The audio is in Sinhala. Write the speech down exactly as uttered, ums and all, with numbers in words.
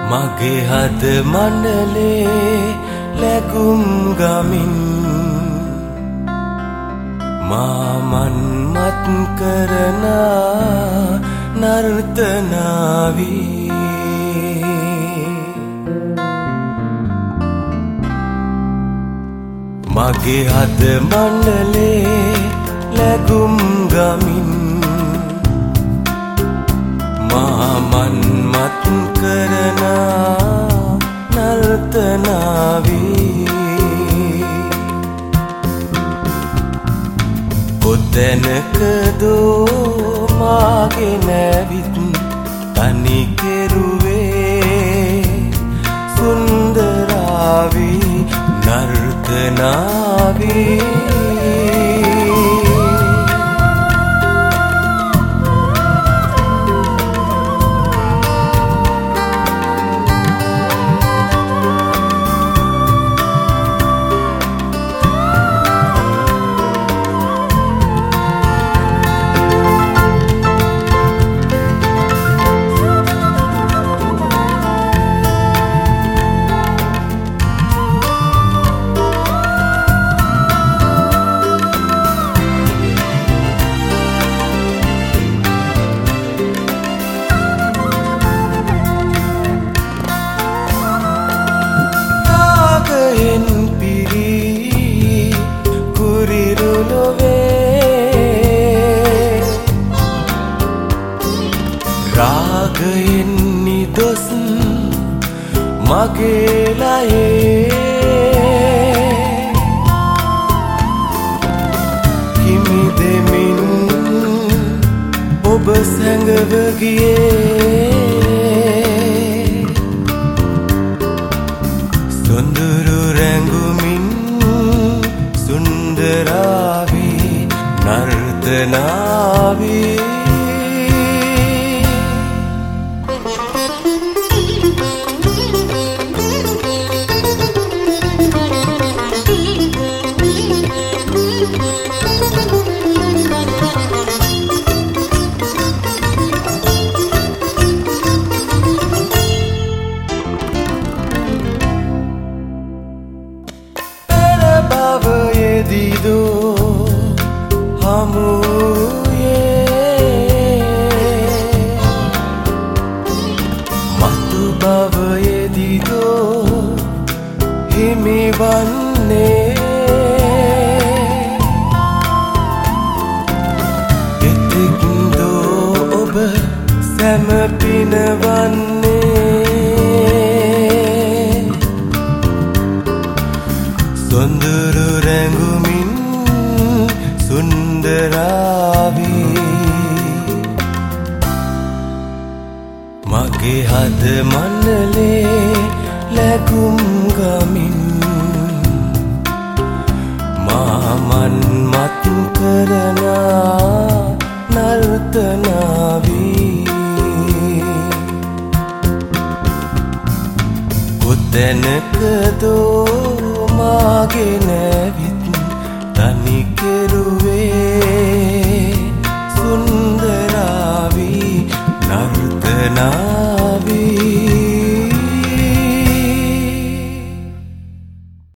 මගේ හද මණ්ඩලේ ලැබුම් ගමින් මා මන්මත් කරන නර්තනාවී මගේ හද මණ්ඩලේ ලැබුම් ගමින් මා මන්මත් කරන නර්තනාවී කොතැනකදෝ මාගේ නැවිත් තනි කෙරුවේ සුන්දරාවී නර්තනාවී රාගයෙන් නිදොස් මගේ ලයේ හිමි දෙමින් ඔබ සැඟව ගියේ සොඳුරු රැඟුමින් සුන්දරාවී නර්තනාවී දිදෝ හමුයේ මතු භවයේදිදෝ හිමි වන්නේ එතෙක්දෝ ඔබ සැම පිනවන්නේ සොඳුරු රැඟුමින් සුන්දරාවී මගේ හද මණ්ඩලේ ලැබුම් ගමින් මා මන්මත් කරන නර්තනාවී කොතැනකදෝ